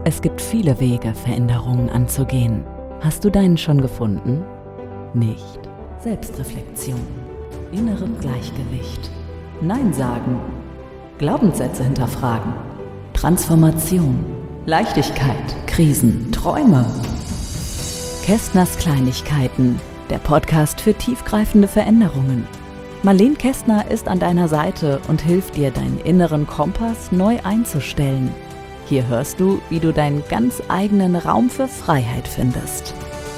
Es gibt viele Wege, Veränderungen anzugehen. Hast du deinen schon gefunden? Nicht. Selbstreflexion. Innere Gleichgewicht. Nein sagen. Glaubenssätze hinterfragen. Transformation. Leichtigkeit. Krisen. Träume. Kästners Kleinigkeiten. Der Podcast für tiefgreifende Veränderungen. Marlene Kästner ist an deiner Seite und hilft dir, deinen inneren Kompass neu einzustellen. Hier hörst du, wie du deinen ganz eigenen Raum für Freiheit findest.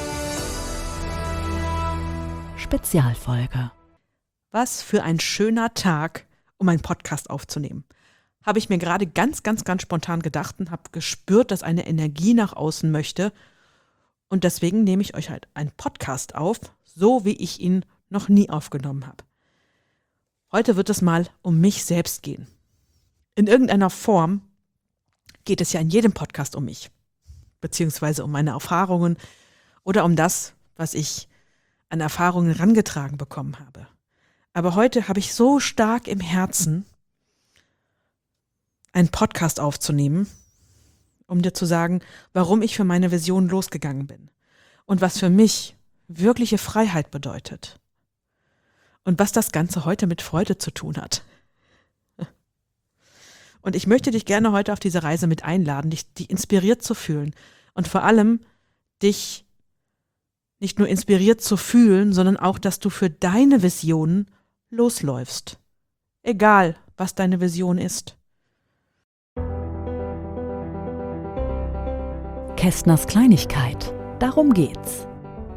Spezialfolge. Was für ein schöner Tag, um einen Podcast aufzunehmen. Habe ich mir gerade ganz spontan gedacht und habe gespürt, dass eine Energie nach außen möchte. Und deswegen nehme ich euch halt einen Podcast auf, so wie ich ihn noch nie aufgenommen habe. Heute wird es mal um mich selbst gehen. In irgendeiner Form geht es ja in jedem Podcast um mich, beziehungsweise um meine Erfahrungen oder um das, was ich an Erfahrungen herangetragen bekommen habe. Aber heute habe ich so stark im Herzen, einen Podcast aufzunehmen, um dir zu sagen, warum ich für meine Vision losgegangen bin und was für mich wirkliche Freiheit bedeutet und was das Ganze heute mit Freude zu tun hat. Und ich möchte dich gerne heute auf diese Reise mit einladen, dich inspiriert zu fühlen und vor allem dich nicht nur inspiriert zu fühlen, sondern auch, dass du für deine Visionen losläufst. Egal, was deine Vision ist. Kästners Kleinigkeit. Darum geht's.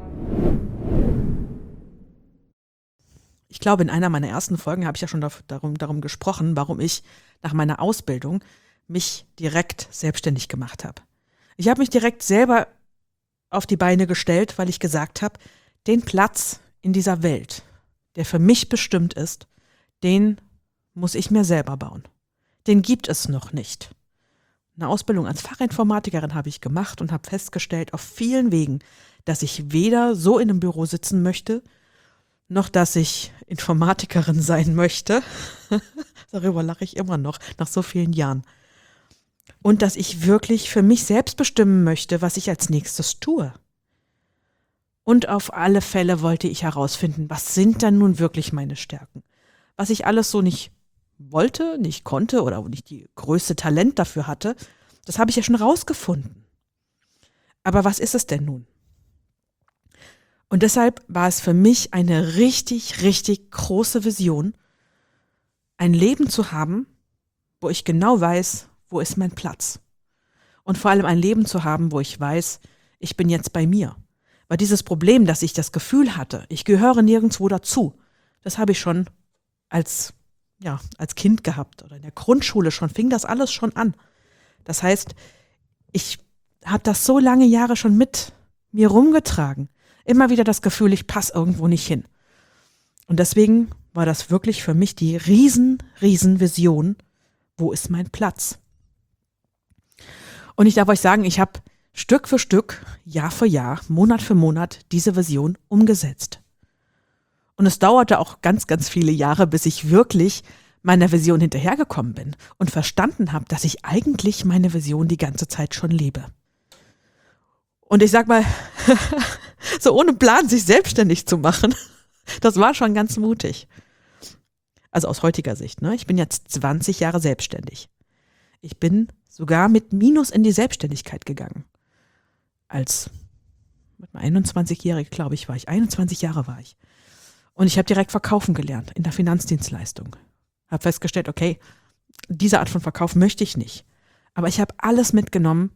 Ich glaube, in einer meiner ersten Folgen habe ich ja schon darum gesprochen, warum ich nach meiner Ausbildung mich direkt selbstständig gemacht habe. Ich habe mich direkt selber auf die Beine gestellt, weil ich gesagt habe, den Platz in dieser Welt, der für mich bestimmt ist, den muss ich mir selber bauen. Den gibt es noch nicht. Eine Ausbildung als Fachinformatikerin habe ich gemacht und habe festgestellt auf vielen Wegen, dass ich weder so in einem Büro sitzen möchte, noch dass ich Informatikerin sein möchte. Darüber lache ich immer noch, nach so vielen Jahren. Und dass ich wirklich für mich selbst bestimmen möchte, was ich als nächstes tue. Und auf alle Fälle wollte ich herausfinden, was sind dann nun wirklich meine Stärken? Was ich alles so nicht wollte, nicht konnte oder nicht die größte Talent dafür hatte, das habe ich ja schon rausgefunden. Aber was ist es denn nun? Und deshalb war es für mich eine richtig große Vision, ein Leben zu haben, wo ich genau weiß, wo ist mein Platz. Und vor allem ein Leben zu haben, wo ich weiß, ich bin jetzt bei mir. Weil dieses Problem, dass ich das Gefühl hatte, ich gehöre nirgendwo dazu, das habe ich schon als Kind gehabt oder in der Grundschule schon, fing das alles schon an. Das heißt, ich habe das so lange Jahre schon mit mir rumgetragen. Immer wieder das Gefühl, ich passe irgendwo nicht hin. Und deswegen war das wirklich für mich die riesen Vision, wo ist mein Platz? Und ich darf euch sagen, ich habe Stück für Stück, Jahr für Jahr, Monat für Monat diese Vision umgesetzt. Und es dauerte auch ganz viele Jahre, bis ich wirklich meiner Vision hinterhergekommen bin und verstanden habe, dass ich eigentlich meine Vision die ganze Zeit schon lebe. Und ich sag mal, so ohne Plan sich selbstständig zu machen, das war schon ganz mutig. Also aus heutiger Sicht, ne? Ich bin jetzt 20 Jahre selbstständig. Ich bin sogar mit Minus in die Selbstständigkeit gegangen. Als 21-Jährige, glaube ich, 21 Jahre war ich. Und ich habe direkt verkaufen gelernt in der Finanzdienstleistung. Habe festgestellt, okay, diese Art von Verkauf möchte ich nicht. Aber ich habe alles mitgenommen,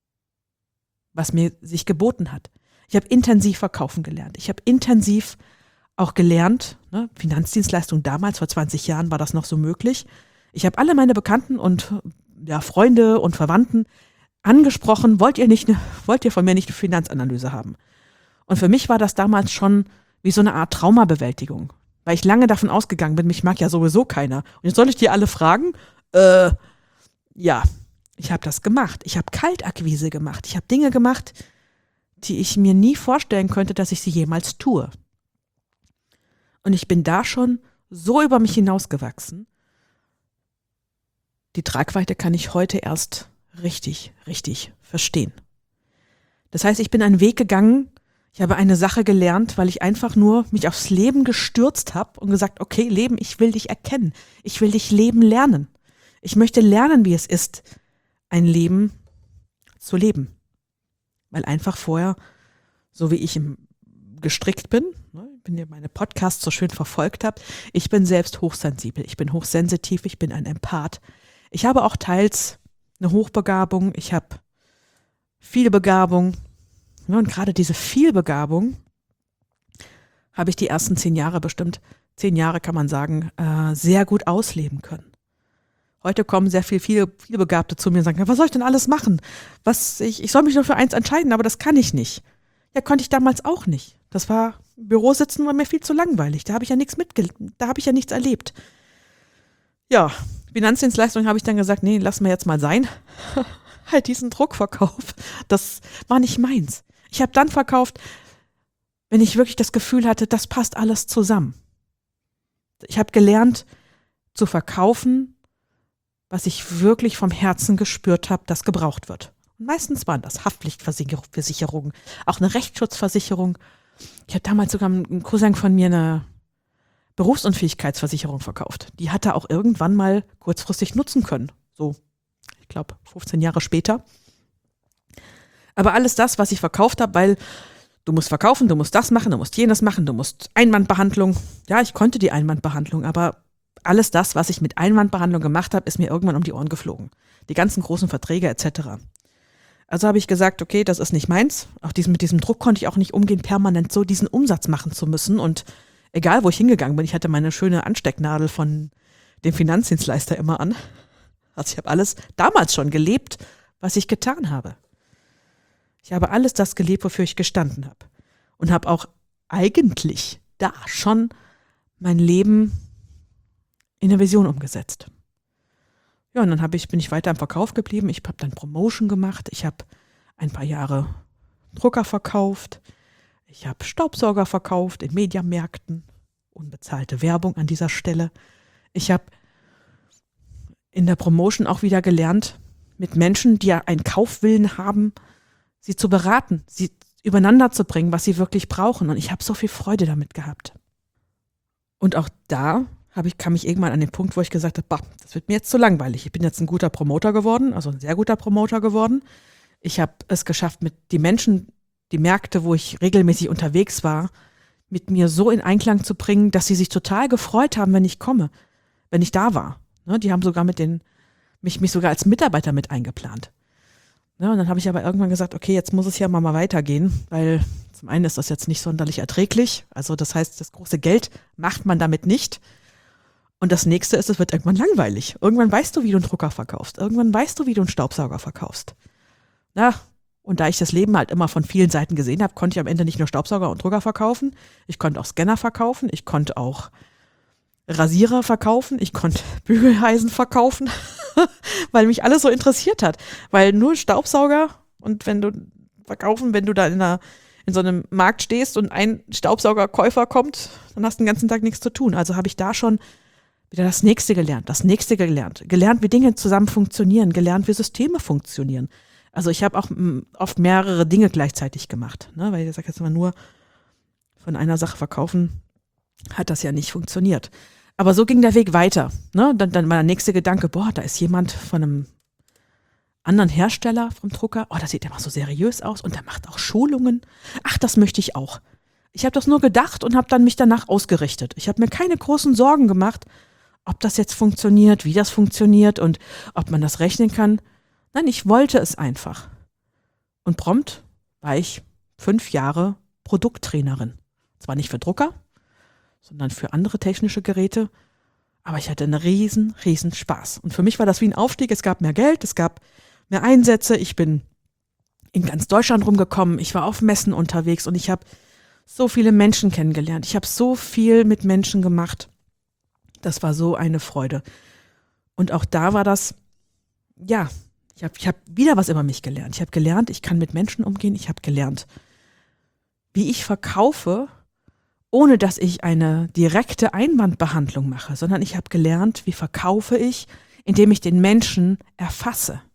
was mir sich geboten hat. Ich habe intensiv verkaufen gelernt. Ich habe intensiv auch gelernt, ne, Finanzdienstleistung damals, vor 20 Jahren war das noch so möglich. Ich habe alle meine Bekannten und Freunde und Verwandten angesprochen, wollt ihr von mir nicht eine Finanzanalyse haben? Und für mich war das damals schon wie so eine Art Traumabewältigung, weil ich lange davon ausgegangen bin, mich mag ja sowieso keiner. Und jetzt soll ich die alle fragen? Ja, ich habe das gemacht. Ich habe Kaltakquise gemacht. Ich habe Dinge gemacht, die ich mir nie vorstellen könnte, dass ich sie jemals tue. Und ich bin da schon so über mich hinausgewachsen. Die Tragweite kann ich heute erst richtig, richtig verstehen. Das heißt, ich bin einen Weg gegangen, ich habe eine Sache gelernt, weil ich einfach nur mich aufs Leben gestürzt habe und gesagt, okay, Leben, ich will dich erkennen. Ich will dich leben lernen. Ich möchte lernen, wie es ist, ein Leben zu leben. Weil einfach vorher, so wie ich gestrickt bin, wenn ihr meine Podcasts so schön verfolgt habt, ich bin selbst hochsensibel, ich bin hochsensitiv, ich bin ein Empath. Ich habe auch teils eine Hochbegabung, ich habe viel Begabung. Und gerade diese Vielbegabung habe ich die ersten 10 Jahre bestimmt, 10 Jahre kann man sagen, sehr gut ausleben können. Heute kommen sehr viele Begabte zu mir und sagen, was soll ich denn alles machen? Ich soll mich nur für eins entscheiden, aber das kann ich nicht. Ja, konnte ich damals auch nicht. Das war, im Büro sitzen war mir viel zu langweilig. Da habe ich ja nichts erlebt. Ja, Finanzdienstleistung habe ich dann gesagt, nee, lass mal jetzt mal sein. Halt diesen Druckverkauf, das war nicht meins. Ich habe dann verkauft, wenn ich wirklich das Gefühl hatte, das passt alles zusammen. Ich habe gelernt zu verkaufen, was ich wirklich vom Herzen gespürt habe, das gebraucht wird. Und meistens waren das Haftpflichtversicherungen, auch eine Rechtsschutzversicherung. Ich habe damals sogar einem Cousin von mir eine Berufsunfähigkeitsversicherung verkauft. Die hat er auch irgendwann mal kurzfristig nutzen können. So, ich glaube, 15 Jahre später. Aber alles das, was ich verkauft habe, weil du musst verkaufen, du musst das machen, du musst jenes machen, du musst Einwandbehandlung. Ja, ich konnte die Einwandbehandlung, aber alles das, was ich mit Einwandbehandlung gemacht habe, ist mir irgendwann um die Ohren geflogen. Die ganzen großen Verträge etc. Also habe ich gesagt, okay, das ist nicht meins. Auch mit diesem Druck konnte ich auch nicht umgehen, permanent so diesen Umsatz machen zu müssen. Und egal, wo ich hingegangen bin, ich hatte meine schöne Anstecknadel von dem Finanzdienstleister immer an. Also ich habe alles damals schon gelebt, was ich getan habe. Ich habe alles das gelebt, wofür ich gestanden habe. Und habe auch eigentlich da schon mein Leben in eine Vision umgesetzt. Ja, und dann bin ich weiter im Verkauf geblieben. Ich habe dann Promotion gemacht. Ich habe ein paar Jahre Drucker verkauft. Ich habe Staubsauger verkauft in Mediamärkten. Unbezahlte Werbung an dieser Stelle. Ich habe in der Promotion auch wieder gelernt, mit Menschen, die ja einen Kaufwillen haben, sie zu beraten, sie übereinander zu bringen, was sie wirklich brauchen. Und ich habe so viel Freude damit gehabt. Und auch da kam ich irgendwann an den Punkt, wo ich gesagt habe, das wird mir jetzt zu langweilig. Ich bin jetzt ein guter Promoter geworden, also ein sehr guter Promoter geworden. Ich habe es geschafft, mit die Menschen, die Märkte, wo ich regelmäßig unterwegs war, mit mir so in Einklang zu bringen, dass sie sich total gefreut haben, wenn ich komme, wenn ich da war. Ne, die haben sogar mich sogar als Mitarbeiter mit eingeplant. Ne, und dann habe ich aber irgendwann gesagt, okay, jetzt muss es ja mal weitergehen, weil zum einen ist das jetzt nicht sonderlich erträglich. Also das heißt, das große Geld macht man damit nicht. Und das nächste ist, es wird irgendwann langweilig. Irgendwann weißt du, wie du einen Drucker verkaufst. Irgendwann weißt du, wie du einen Staubsauger verkaufst. Na, und da ich das Leben halt immer von vielen Seiten gesehen habe, konnte ich am Ende nicht nur Staubsauger und Drucker verkaufen. Ich konnte auch Scanner verkaufen. Ich konnte auch Rasierer verkaufen. Ich konnte Bügeleisen verkaufen, weil mich alles so interessiert hat. Weil nur Staubsauger und wenn du da in so einem Markt stehst und ein Staubsaugerkäufer kommt, dann hast du den ganzen Tag nichts zu tun. Also habe ich da schon wieder das Nächste gelernt, gelernt, wie Dinge zusammen funktionieren, gelernt, wie Systeme funktionieren. Also ich habe auch oft mehrere Dinge gleichzeitig gemacht, ne? Weil ich sage jetzt mal nur von einer Sache verkaufen, hat das ja nicht funktioniert. Aber so ging der Weg weiter. Ne? Dann war der nächste Gedanke, da ist jemand von einem anderen Hersteller vom Drucker, das sieht immer so seriös aus und der macht auch Schulungen. Ach, das möchte ich auch. Ich habe das nur gedacht und habe dann mich danach ausgerichtet. Ich habe mir keine großen Sorgen gemacht, ob das jetzt funktioniert, wie das funktioniert und ob man das rechnen kann. Nein, ich wollte es einfach. Und prompt war ich 5 Jahre Produkttrainerin. Zwar nicht für Drucker, sondern für andere technische Geräte. Aber ich hatte einen riesen Spaß. Und für mich war das wie ein Aufstieg. Es gab mehr Geld, es gab mehr Einsätze. Ich bin in ganz Deutschland rumgekommen. Ich war auf Messen unterwegs und ich habe so viele Menschen kennengelernt. Ich habe so viel mit Menschen gemacht. Das war so eine Freude. Und auch da war das, ja, ich hab wieder was über mich gelernt. Ich habe gelernt, ich kann mit Menschen umgehen. Ich habe gelernt, wie ich verkaufe, ohne dass ich eine direkte Einwandbehandlung mache, sondern ich habe gelernt, wie verkaufe ich, indem ich den Menschen erfasse.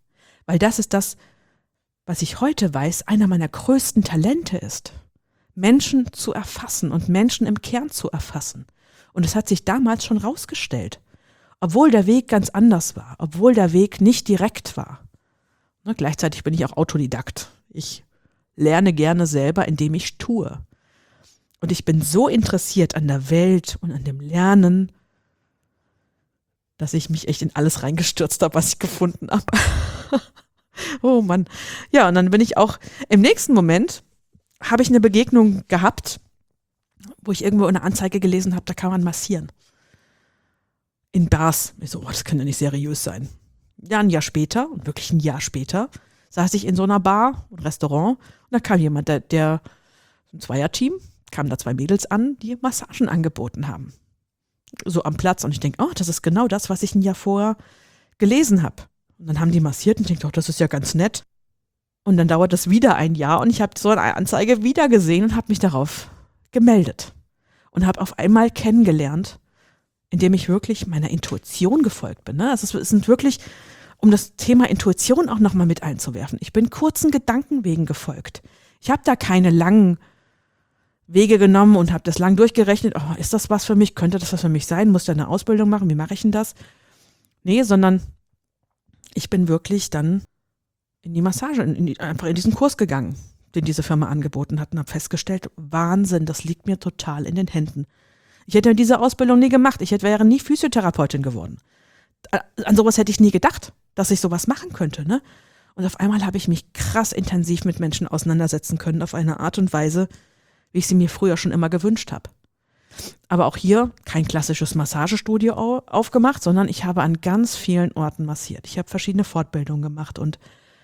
Weil das ist das, was ich heute weiß, einer meiner größten Talente ist. Menschen zu erfassen und Menschen im Kern zu erfassen. Und es hat sich damals schon rausgestellt. Obwohl der Weg ganz anders war, obwohl der Weg nicht direkt war. Ne, gleichzeitig bin ich auch Autodidakt. Ich lerne gerne selber, indem ich tue. Und ich bin so interessiert an der Welt und an dem Lernen, dass ich mich echt in alles reingestürzt habe, was ich gefunden habe. Oh Mann. Ja, und dann bin ich auch, im nächsten Moment habe ich eine Begegnung gehabt, wo ich irgendwo eine Anzeige gelesen habe, da kann man massieren. In Bars. Ich so, das kann ja nicht seriös sein. Ja, ein Jahr später, und wirklich ein Jahr später, saß ich in so einer Bar und Restaurant und da kam jemand, der ein Zweierteam, kamen da 2 Mädels an, die Massagen angeboten haben. So am Platz und ich denke, oh, das ist genau das, was ich ein Jahr vorher gelesen habe. Und dann haben die massiert und ich denke, oh, das ist ja ganz nett. Und dann dauert das wieder ein Jahr und ich habe so eine Anzeige wieder gesehen und habe mich darauf gemeldet. Und habe auf einmal kennengelernt, indem ich wirklich meiner Intuition gefolgt bin. Ne? Also es sind wirklich, um das Thema Intuition auch nochmal mit einzuwerfen. Ich bin kurzen Gedankenwegen gefolgt. Ich habe da keine langen Wege genommen und habe das lang durchgerechnet. Oh, ist das was für mich? Könnte das was für mich sein? Muss ich da eine Ausbildung machen? Wie mache ich denn das? Nee, sondern ich bin wirklich dann in die Massage, einfach in diesen Kurs gegangen, den diese Firma angeboten hat und habe festgestellt, Wahnsinn, das liegt mir total in den Händen. Ich hätte diese Ausbildung nie gemacht. Wäre nie Physiotherapeutin geworden. An sowas hätte ich nie gedacht, dass ich sowas machen könnte. Ne? Und auf einmal habe ich mich krass intensiv mit Menschen auseinandersetzen können, auf eine Art und Weise, wie ich sie mir früher schon immer gewünscht habe. Aber auch hier kein klassisches Massagestudio aufgemacht, sondern ich habe an ganz vielen Orten massiert. Ich habe verschiedene Fortbildungen gemacht und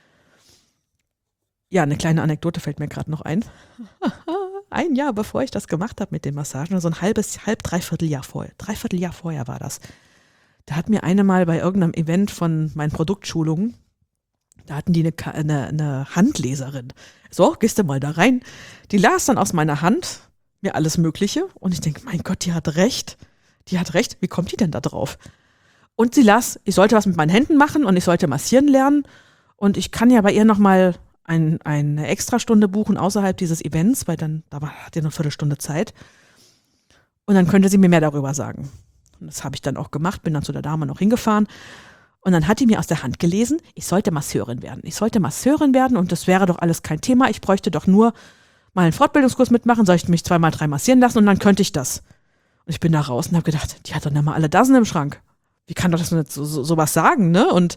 ja, eine kleine Anekdote fällt mir gerade noch ein. Ein Jahr bevor ich das gemacht habe mit den Massagen, also dreiviertel Jahr vorher war das. Da hat mir eine mal bei irgendeinem Event von meinen Produktschulungen, da hatten die eine Handleserin. So, gehst du mal da rein. Die las dann aus meiner Hand mir alles Mögliche und ich denke, mein Gott, die hat recht. Wie kommt die denn da drauf? Und sie las, ich sollte was mit meinen Händen machen und ich sollte massieren lernen und ich kann ja bei ihr nochmal eine Extrastunde buchen außerhalb dieses Events, weil dann, da hat ihr noch eine Viertelstunde Zeit. Und dann könnte sie mir mehr darüber sagen. Und das habe ich dann auch gemacht, bin dann zu der Dame noch hingefahren. Und dann hat die mir aus der Hand gelesen, ich sollte Masseurin werden und das wäre doch alles kein Thema. Ich bräuchte doch nur mal einen Fortbildungskurs mitmachen, soll ich mich 2x3 massieren lassen und dann könnte ich das. Und ich bin da raus und habe gedacht, die hat doch nicht mal alle Dosen im Schrank. Wie kann doch das nicht sowas sagen, ne? Und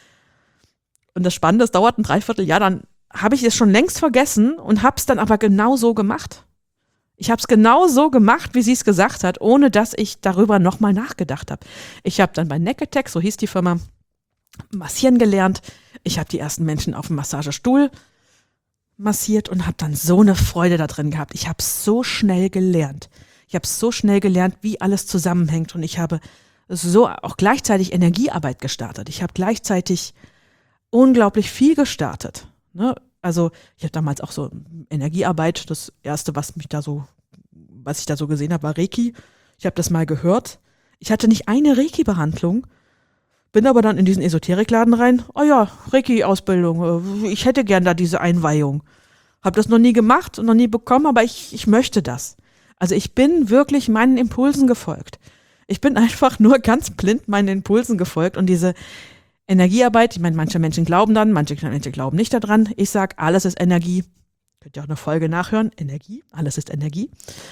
das Spannende, es dauert ein Dreivierteljahr, dann habe ich es schon längst vergessen und habe es dann aber genau so gemacht. Ich habe es genau so gemacht, wie sie es gesagt hat, ohne dass ich darüber nochmal nachgedacht habe. Ich habe dann bei Necketex, so hieß die Firma, massieren gelernt. Ich habe die ersten Menschen auf dem Massagestuhl massiert und habe dann so eine Freude da drin gehabt. Ich habe so schnell gelernt. Wie alles zusammenhängt und ich habe so auch gleichzeitig Energiearbeit gestartet. Ich habe gleichzeitig unglaublich viel gestartet. Ne? Also ich habe damals auch so Energiearbeit, das erste, was ich da so gesehen habe, war Reiki. Ich habe das mal gehört. Ich hatte nicht eine Reiki-Behandlung, bin aber dann in diesen Esoterikladen rein. Oh ja, Reiki-Ausbildung, ich hätte gern da diese Einweihung. Habe das noch nie gemacht und noch nie bekommen, aber ich möchte das. Also ich bin wirklich meinen Impulsen gefolgt. Ich bin einfach nur ganz blind meinen Impulsen gefolgt und diese Energiearbeit, ich meine, manche Menschen glauben dann, manche Menschen glauben nicht daran. Ich sage, alles ist Energie. Könnt ihr auch eine Folge nachhören. Energie, alles ist Energie.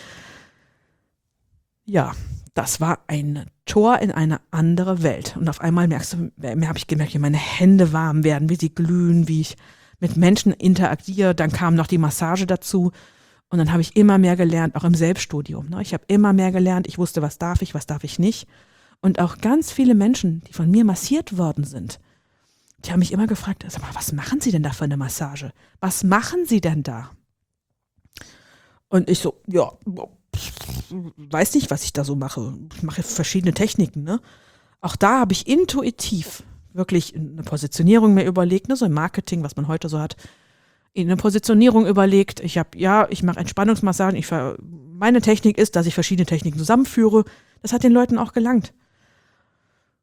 Ja, das war ein Tor in eine andere Welt. Und auf einmal habe ich gemerkt, wie meine Hände warm werden, wie sie glühen, wie ich mit Menschen interagiere. Dann kam noch die Massage dazu. Und dann habe ich immer mehr gelernt, auch im Selbststudium. Ich habe immer mehr gelernt. Ich wusste, was darf ich nicht. Und auch ganz viele Menschen, die von mir massiert worden sind, die haben mich immer gefragt, sag mal, was machen Sie denn da für eine Massage? Was machen Sie denn da? Und ich so, ja, weiß nicht, was ich da so mache. Ich mache verschiedene Techniken. Ne? Auch da habe ich intuitiv wirklich eine Positionierung mir überlegt, ne? So im Marketing, was man heute so hat, eine Positionierung überlegt. Ich mache Entspannungsmassagen. Meine Technik ist, dass ich verschiedene Techniken zusammenführe. Das hat den Leuten auch gelangt.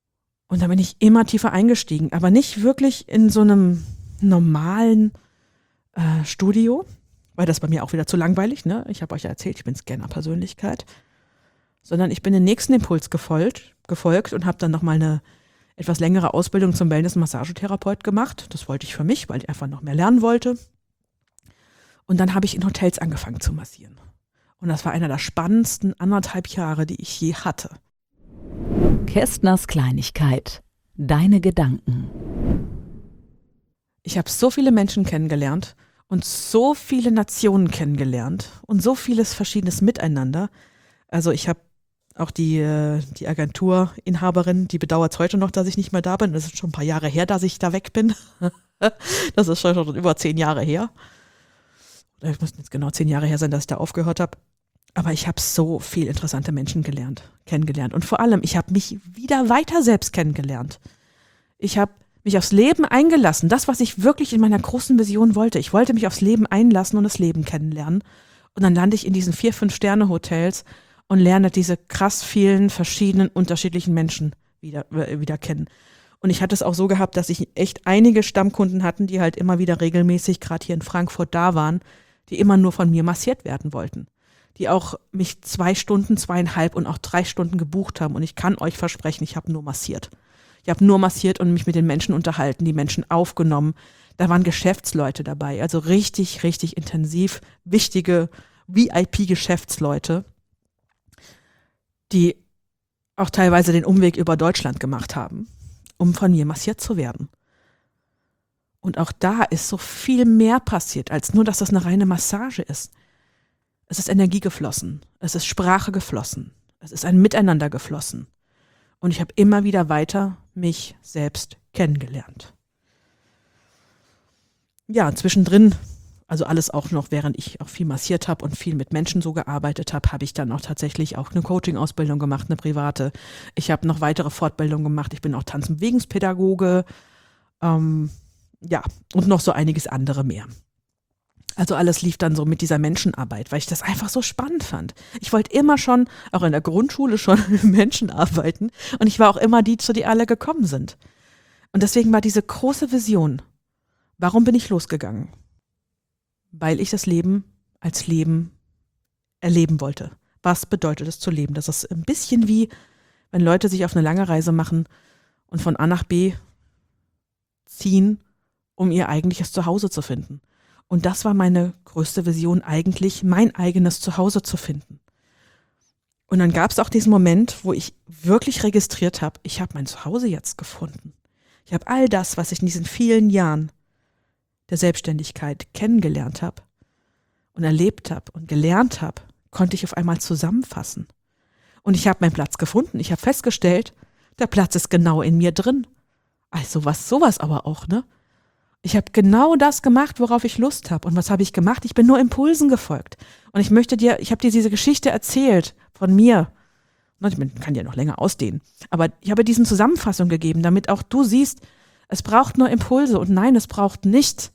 Und da bin ich immer tiefer eingestiegen, aber nicht wirklich in so einem normalen Studio, weil das bei mir auch wieder zu langweilig, ne? Ich habe euch ja erzählt, ich bin Scanner-Persönlichkeit, sondern ich bin den nächsten Impuls gefolgt und habe dann nochmal eine etwas längere Ausbildung zum Wellness-Massagetherapeut gemacht. Das wollte ich für mich, weil ich einfach noch mehr lernen wollte. Und dann habe ich in Hotels angefangen zu massieren. Und das war einer der spannendsten 1,5 Jahre, die ich je hatte. Kästners Kleinigkeit. Deine Gedanken. Ich habe so viele Menschen kennengelernt und so viele Nationen kennengelernt und so vieles Verschiedenes miteinander. Also ich habe auch die Agenturinhaberin, die bedauert es heute noch, dass ich nicht mehr da bin. Das ist schon ein paar Jahre her, dass ich da weg bin. Das ist schon über 10 Jahre her. Es müssten jetzt genau 10 Jahre her sein, dass ich da aufgehört habe. Aber ich habe so viel interessante Menschen kennengelernt. Und vor allem, ich habe mich wieder weiter selbst kennengelernt. Ich habe mich aufs Leben eingelassen. Das, was ich wirklich in meiner großen Vision wollte. Ich wollte mich aufs Leben einlassen und das Leben kennenlernen. Und dann lande ich in diesen 4-5-Sterne-Hotels und lerne diese krass vielen verschiedenen, unterschiedlichen Menschen wieder kennen. Und ich hatte es auch so gehabt, dass ich echt einige Stammkunden hatten, die halt immer wieder regelmäßig, gerade hier in Frankfurt, da waren, die immer nur von mir massiert werden wollten. Die auch mich 2 Stunden, 2,5 und auch 3 Stunden gebucht haben. Und ich kann euch versprechen, ich habe nur massiert. Ich habe nur massiert und mich mit den Menschen unterhalten, die Menschen aufgenommen. Da waren Geschäftsleute dabei, also richtig, richtig intensiv, wichtige VIP-Geschäftsleute, die auch teilweise den Umweg über Deutschland gemacht haben, um von mir massiert zu werden. Und auch da ist so viel mehr passiert, als nur, dass das eine reine Massage ist. Es ist Energie geflossen, es ist Sprache geflossen, es ist ein Miteinander geflossen. Und ich habe immer wieder weiter mich selbst kennengelernt. Ja, zwischendrin, also alles auch noch, während ich auch viel massiert habe und viel mit Menschen so gearbeitet habe, habe ich dann auch tatsächlich auch eine Coaching-Ausbildung gemacht, eine private. Ich habe noch weitere Fortbildungen gemacht. Ich bin auch Tanz- und Bewegungspädagoge. Ja, und noch so einiges andere mehr. Also alles lief dann so mit dieser Menschenarbeit, weil ich das einfach so spannend fand. Ich wollte immer schon, auch in der Grundschule schon, mit Menschen arbeiten. Und ich war auch immer die, zu die alle gekommen sind. Und deswegen war diese große Vision, warum bin ich losgegangen? Weil ich das Leben als Leben erleben wollte. Was bedeutet es zu leben? Das ist ein bisschen wie, wenn Leute sich auf eine lange Reise machen und von A nach B ziehen, um ihr eigentliches Zuhause zu finden. Und das war meine größte Vision eigentlich, mein eigenes Zuhause zu finden. Und dann gab es auch diesen Moment, wo ich wirklich registriert habe, ich habe mein Zuhause jetzt gefunden. Ich habe all das, was ich in diesen vielen Jahren der Selbstständigkeit kennengelernt habe und erlebt habe und gelernt habe, konnte ich auf einmal zusammenfassen. Und ich habe meinen Platz gefunden. Ich habe festgestellt, der Platz ist genau in mir drin. Also sowas aber auch, ne? Ich habe genau das gemacht, worauf ich Lust habe. Und was habe ich gemacht? Ich bin nur Impulsen gefolgt. Und ich habe dir diese Geschichte erzählt von mir. Ich kann dir noch länger ausdehnen. Aber ich habe diesen Zusammenfassung gegeben, damit auch du siehst, es braucht nur Impulse. Und nein, es braucht nicht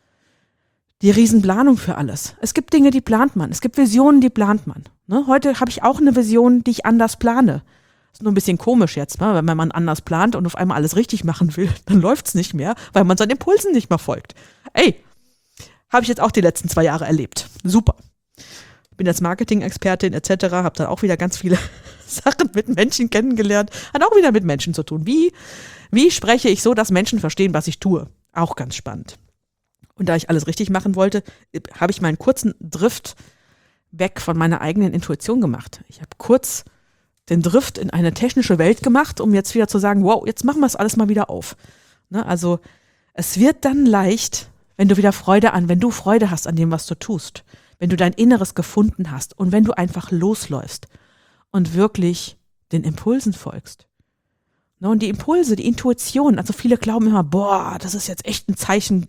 die Riesenplanung für alles. Es gibt Dinge, die plant man. Es gibt Visionen, die plant man. Ne? Heute habe ich auch eine Vision, die ich anders plane. Ist nur ein bisschen komisch jetzt, ne? Wenn man anders plant und auf einmal alles richtig machen will, dann läuft's nicht mehr, weil man seinen Impulsen nicht mehr folgt. Ey, habe ich jetzt auch die letzten 2 Jahre erlebt. Super. Bin jetzt Marketing-Expertin etc., habe dann auch wieder ganz viele Sachen mit Menschen kennengelernt, hat auch wieder mit Menschen zu tun. Wie spreche ich so, dass Menschen verstehen, was ich tue? Auch ganz spannend. Und da ich alles richtig machen wollte, habe ich meinen kurzen Drift weg von meiner eigenen Intuition gemacht. Ich habe kurz den Drift in eine technische Welt gemacht, um jetzt wieder zu sagen, wow, jetzt machen wir es alles mal wieder auf. Ne? Also es wird dann leicht, wenn du Freude hast an dem, was du tust, wenn du dein Inneres gefunden hast und wenn du einfach losläufst und wirklich den Impulsen folgst. Ne? Und die Impulse, die Intuition, also viele glauben immer, boah, das ist jetzt echt ein Zeichen,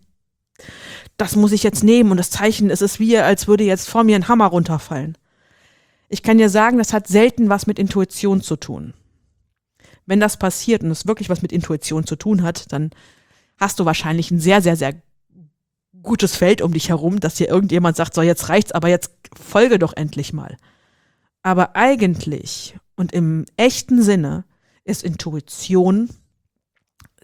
das muss ich jetzt nehmen und das Zeichen, es ist wie, als würde jetzt vor mir ein Hammer runterfallen. Ich kann dir sagen, das hat selten was mit Intuition zu tun. Wenn das passiert und es wirklich was mit Intuition zu tun hat, dann hast du wahrscheinlich ein sehr, sehr, sehr gutes Feld um dich herum, dass dir irgendjemand sagt, so jetzt reicht's, aber jetzt folge doch endlich mal. Aber eigentlich und im echten Sinne ist Intuition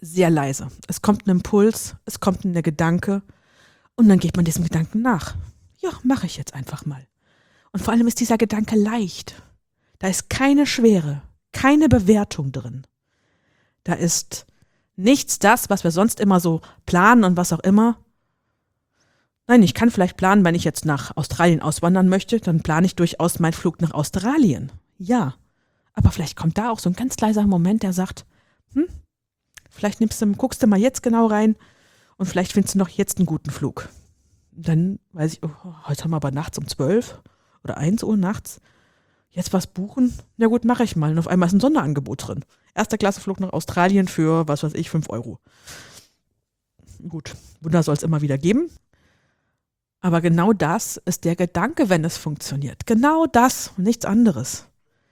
sehr leise. Es kommt ein Impuls, es kommt ein Gedanke und dann geht man diesem Gedanken nach. Ja, mache ich jetzt einfach mal. Und vor allem ist dieser Gedanke leicht. Da ist keine Schwere, keine Bewertung drin. Da ist nichts das, was wir sonst immer so planen und was auch immer. Nein, ich kann vielleicht planen, wenn ich jetzt nach Australien auswandern möchte, dann plane ich durchaus meinen Flug nach Australien. Ja, aber vielleicht kommt da auch so ein ganz leiser Moment, der sagt, vielleicht guckst du mal jetzt genau rein und vielleicht findest du noch jetzt einen guten Flug. Und dann weiß ich, heute haben wir aber nachts um 12 oder 1 Uhr nachts. Jetzt was buchen? Ja gut, mache ich mal. Und auf einmal ist ein Sonderangebot drin. Erster Klasse Flug nach Australien für, 5 Euro. Gut, Wunder soll es immer wieder geben. Aber genau das ist der Gedanke, wenn es funktioniert. Genau das und nichts anderes.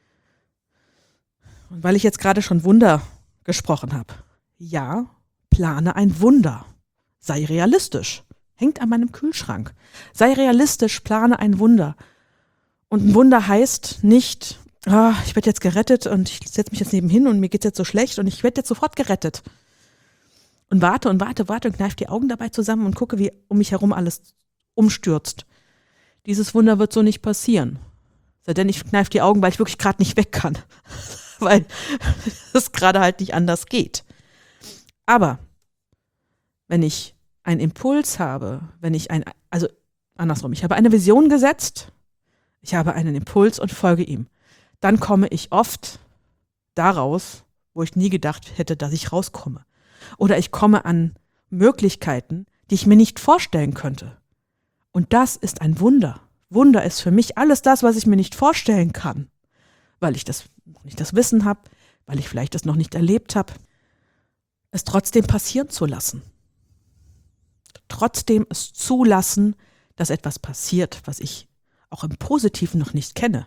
Und weil ich jetzt gerade schon Wunder gesprochen habe. Ja, plane ein Wunder. Sei realistisch. Hängt an meinem Kühlschrank. Sei realistisch, plane ein Wunder. Und ein Wunder heißt nicht, ich werde jetzt gerettet und ich setze mich jetzt nebenhin und mir geht es jetzt so schlecht und ich werde jetzt sofort gerettet. Und warte und kneife die Augen dabei zusammen und gucke, wie um mich herum alles umstürzt. Dieses Wunder wird so nicht passieren. Sei denn, ich kneife die Augen, weil ich wirklich gerade nicht weg kann. Weil es gerade halt nicht anders geht. Aber wenn ich einen Impuls habe, ich habe eine Vision gesetzt, ich habe einen Impuls und folge ihm, dann komme ich oft daraus, wo ich nie gedacht hätte, dass ich rauskomme. Oder ich komme an Möglichkeiten, die ich mir nicht vorstellen könnte. Und das ist ein Wunder. Wunder ist für mich alles das, was ich mir nicht vorstellen kann, weil ich das noch nicht das Wissen habe, weil ich vielleicht das noch nicht erlebt habe, es trotzdem passieren zu lassen. Trotzdem es zulassen, dass etwas passiert, was ich auch im Positiven noch nicht kenne.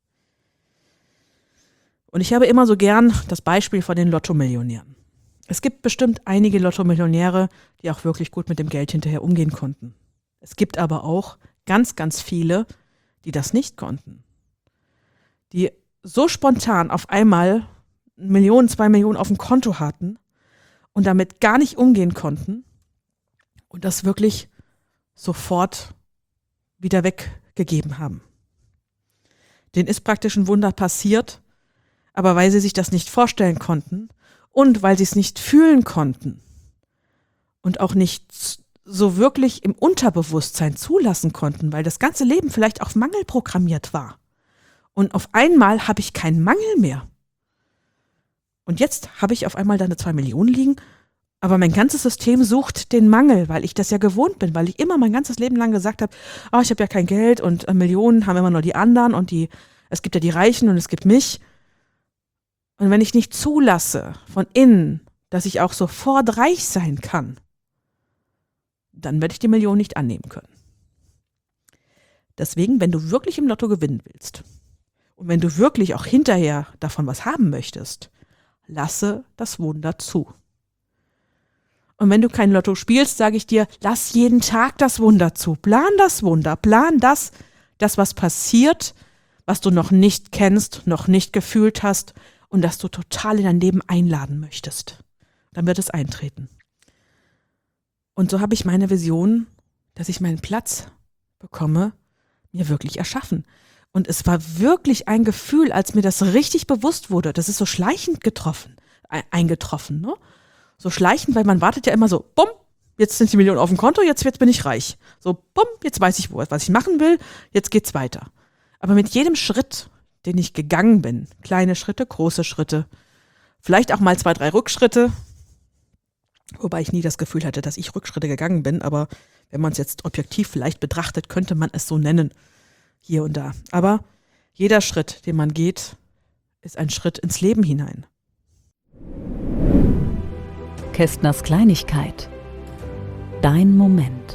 Und ich habe immer so gern das Beispiel von den Lottomillionären. Es gibt bestimmt einige Lottomillionäre, die auch wirklich gut mit dem Geld hinterher umgehen konnten. Es gibt aber auch ganz, ganz viele, die das nicht konnten. Die so spontan auf einmal 1 Million, 2 Millionen auf dem Konto hatten und damit gar nicht umgehen konnten und das wirklich sofort wieder weggegeben haben. Denen ist praktisch ein Wunder passiert, aber weil sie sich das nicht vorstellen konnten und weil sie es nicht fühlen konnten und auch nicht so wirklich im Unterbewusstsein zulassen konnten, weil das ganze Leben vielleicht auf Mangel programmiert war. Und auf einmal habe ich keinen Mangel mehr. Und jetzt habe ich auf einmal da eine 2 Millionen liegen, aber mein ganzes System sucht den Mangel, weil ich das ja gewohnt bin, weil ich immer mein ganzes Leben lang gesagt habe, ich habe ja kein Geld und Millionen haben immer nur die anderen und es gibt ja die Reichen und es gibt mich. Und wenn ich nicht zulasse von innen, dass ich auch sofort reich sein kann, dann werde ich die Million nicht annehmen können. Deswegen, wenn du wirklich im Lotto gewinnen willst und wenn du wirklich auch hinterher davon was haben möchtest, lasse das Wunder zu. Und wenn du kein Lotto spielst, sage ich dir, lass jeden Tag das Wunder zu. Plan das Wunder, plan das was passiert, was du noch nicht kennst, noch nicht gefühlt hast und das du total in dein Leben einladen möchtest. Dann wird es eintreten. Und so habe ich meine Vision, dass ich meinen Platz bekomme, mir wirklich erschaffen. Und es war wirklich ein Gefühl, als mir das richtig bewusst wurde. Das ist so schleichend eingetroffen, ne? So schleichend, weil man wartet ja immer so, bumm, jetzt sind die Millionen auf dem Konto, jetzt bin ich reich. So, bumm, jetzt weiß ich, was ich machen will, jetzt geht's weiter. Aber mit jedem Schritt, den ich gegangen bin, kleine Schritte, große Schritte, vielleicht auch mal 2, 3 Rückschritte, wobei ich nie das Gefühl hatte, dass ich Rückschritte gegangen bin, aber wenn man es jetzt objektiv vielleicht betrachtet, könnte man es so nennen, hier und da. Aber jeder Schritt, den man geht, ist ein Schritt ins Leben hinein. Kästners Kleinigkeit. Dein Moment.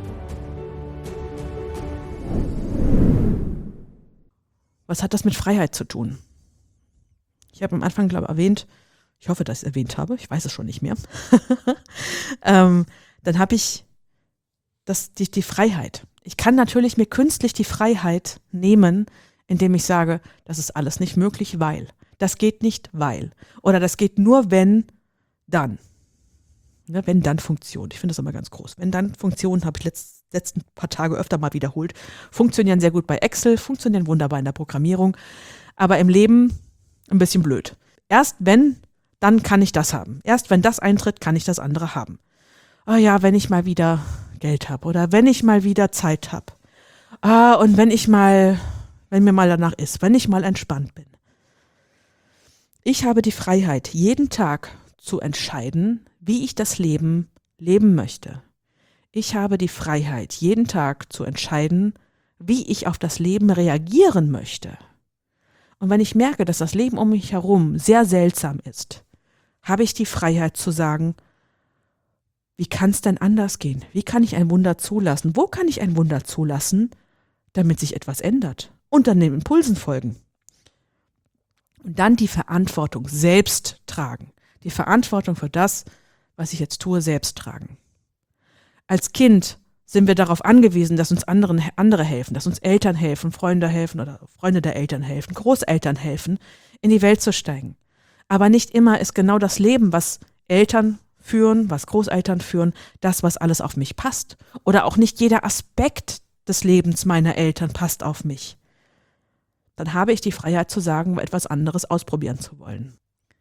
Was hat das mit Freiheit zu tun? Ich habe am Anfang, glaube ich, erwähnt, ich hoffe, dass ich es erwähnt habe, ich weiß es schon nicht mehr. Dann habe ich die Freiheit. Ich kann natürlich mir künstlich die Freiheit nehmen, indem ich sage, das ist alles nicht möglich, weil. Das geht nicht, weil. Oder das geht nur, wenn, dann. Ne, wenn dann Funktion. Ich finde das immer ganz groß. Wenn dann Funktionen, habe ich letzten paar Tage öfter mal wiederholt, funktionieren sehr gut bei Excel, funktionieren wunderbar in der Programmierung, aber im Leben ein bisschen blöd. Erst wenn, dann kann ich das haben. Erst wenn das eintritt, kann ich das andere haben. Oh ja, wenn ich mal wieder Geld habe oder wenn ich mal wieder Zeit habe. Und wenn mir mal danach ist, wenn ich mal entspannt bin. Ich habe die Freiheit, jeden Tag zu entscheiden, wie ich das Leben leben möchte. Ich habe die Freiheit, jeden Tag zu entscheiden, wie ich auf das Leben reagieren möchte. Und wenn ich merke, dass das Leben um mich herum sehr seltsam ist, habe ich die Freiheit zu sagen, wie kann es denn anders gehen? Wie kann ich ein Wunder zulassen? Wo kann ich ein Wunder zulassen, damit sich etwas ändert? Und dann den Impulsen folgen. Und dann die Verantwortung selbst tragen. Die Verantwortung für das, was ich jetzt tue, selbst tragen. Als Kind sind wir darauf angewiesen, dass uns andere helfen, dass uns Eltern helfen, Freunde helfen oder Freunde der Eltern helfen, Großeltern helfen, in die Welt zu steigen. Aber nicht immer ist genau das Leben, was Eltern führen, was Großeltern führen, das, was alles auf mich passt. Oder auch nicht jeder Aspekt des Lebens meiner Eltern passt auf mich. Dann habe ich die Freiheit zu sagen, etwas anderes ausprobieren zu wollen.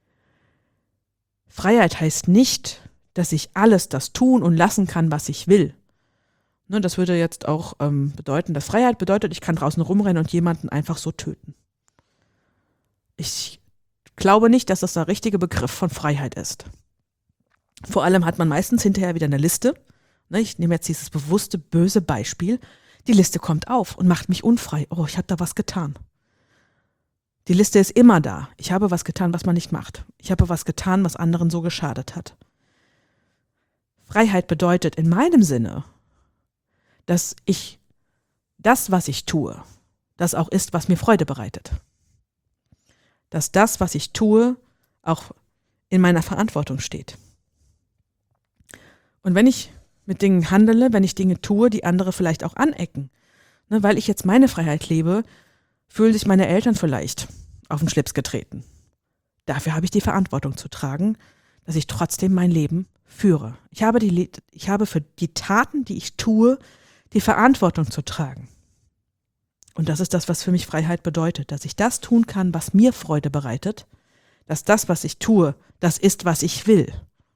Freiheit heißt nicht, dass ich alles das tun und lassen kann, was ich will. Ne, das würde jetzt auch bedeuten, dass Freiheit bedeutet, ich kann draußen rumrennen und jemanden einfach so töten. Ich glaube nicht, dass das der richtige Begriff von Freiheit ist. Vor allem hat man meistens hinterher wieder eine Liste. Ne, ich nehme jetzt dieses bewusste, böse Beispiel. Die Liste kommt auf und macht mich unfrei. Oh, ich habe da was getan. Die Liste ist immer da. Ich habe was getan, was man nicht macht. Ich habe was getan, was anderen so geschadet hat. Freiheit bedeutet in meinem Sinne, dass ich das, was ich tue, das auch ist, was mir Freude bereitet. Dass das, was ich tue, auch in meiner Verantwortung steht. Und wenn ich mit Dingen handele, wenn ich Dinge tue, die andere vielleicht auch anecken, ne, weil ich jetzt meine Freiheit lebe, fühlen sich meine Eltern vielleicht auf den Schlips getreten. Dafür habe ich die Verantwortung zu tragen, dass ich trotzdem mein Leben führe. Ich habe für die Taten, die ich tue, die Verantwortung zu tragen. Und das ist das, was für mich Freiheit bedeutet, dass ich das tun kann, was mir Freude bereitet, dass das, was ich tue, das ist, was ich will.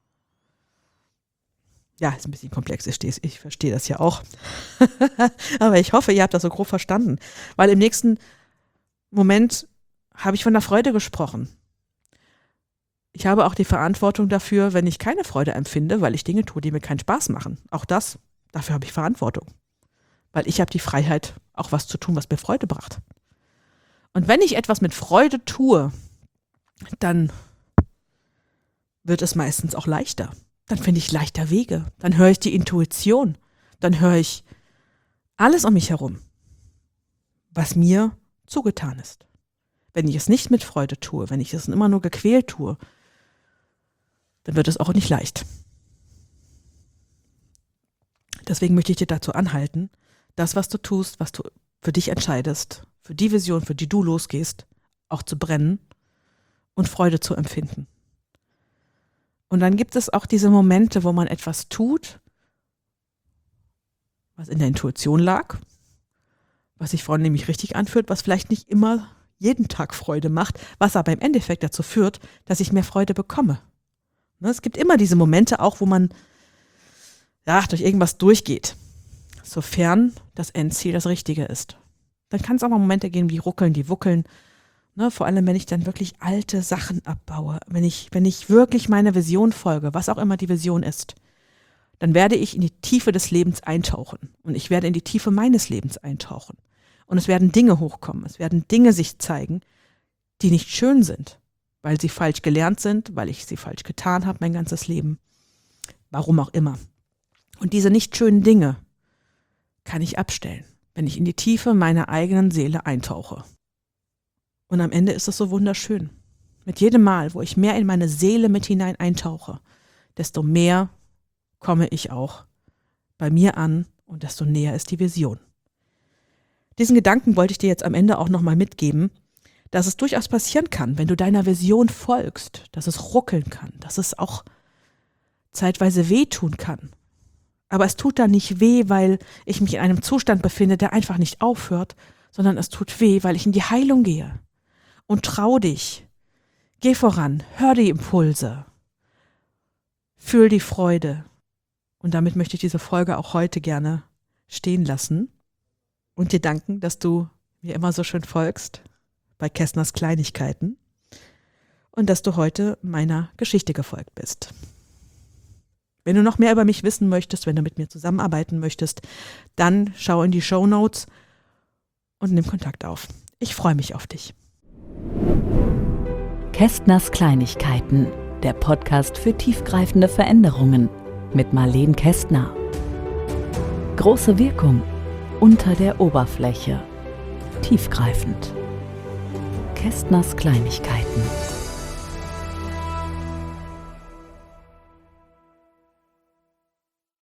Ja, ist ein bisschen komplex, ich verstehe das ja auch. Aber ich hoffe, ihr habt das so grob verstanden. Weil im nächsten Moment habe ich von der Freude gesprochen. Ich habe auch die Verantwortung dafür, wenn ich keine Freude empfinde, weil ich Dinge tue, die mir keinen Spaß machen. Auch dafür habe ich Verantwortung. Weil ich habe die Freiheit, auch was zu tun, was mir Freude bracht. Und wenn ich etwas mit Freude tue, dann wird es meistens auch leichter. Dann finde ich leichter Wege. Dann höre ich die Intuition. Dann höre ich alles um mich herum, was mir zugetan ist. Wenn ich es nicht mit Freude tue, wenn ich es immer nur gequält tue, dann wird es auch nicht leicht. Deswegen möchte ich dir dazu anhalten, das, was du tust, was du für dich entscheidest, für die Vision, für die du losgehst, auch zu brennen und Freude zu empfinden. Und dann gibt es auch diese Momente, wo man etwas tut, was in der Intuition lag, was sich vorhin nämlich richtig anfühlt, was vielleicht nicht immer jeden Tag Freude macht, was aber im Endeffekt dazu führt, dass ich mehr Freude bekomme. Ne, es gibt immer diese Momente auch, wo man durch irgendwas durchgeht, sofern das Endziel das Richtige ist. Dann kann es auch mal Momente geben, die ruckeln, die wuckeln. Ne, vor allem, wenn ich dann wirklich alte Sachen abbaue, wenn ich wirklich meiner Vision folge, was auch immer die Vision ist, dann werde ich in die Tiefe des Lebens eintauchen. Und ich werde in die Tiefe meines Lebens eintauchen. Und es werden Dinge hochkommen, es werden Dinge sich zeigen, die nicht schön sind, weil sie falsch gelernt sind, weil ich sie falsch getan habe mein ganzes Leben. Warum auch immer. Und diese nicht schönen Dinge kann ich abstellen, wenn ich in die Tiefe meiner eigenen Seele eintauche. Und am Ende ist es so wunderschön. Mit jedem Mal, wo ich mehr in meine Seele mit hinein eintauche, desto mehr komme ich auch bei mir an und desto näher ist die Vision. Diesen Gedanken wollte ich dir jetzt am Ende auch nochmal mitgeben, dass es durchaus passieren kann, wenn du deiner Vision folgst, dass es ruckeln kann, dass es auch zeitweise wehtun kann. Aber es tut da nicht weh, weil ich mich in einem Zustand befinde, der einfach nicht aufhört, sondern es tut weh, weil ich in die Heilung gehe. Und trau dich. Geh voran, hör die Impulse. Fühl die Freude. Und damit möchte ich diese Folge auch heute gerne stehen lassen und dir danken, dass du mir immer so schön folgst bei Kästners Kleinigkeiten und dass du heute meiner Geschichte gefolgt bist. Wenn du noch mehr über mich wissen möchtest, wenn du mit mir zusammenarbeiten möchtest, dann schau in die Shownotes und nimm Kontakt auf. Ich freue mich auf dich. Kästners Kleinigkeiten, der Podcast für tiefgreifende Veränderungen mit Marleen Kästner. Große Wirkung unter der Oberfläche. Tiefgreifend. Kästners Kleinigkeiten.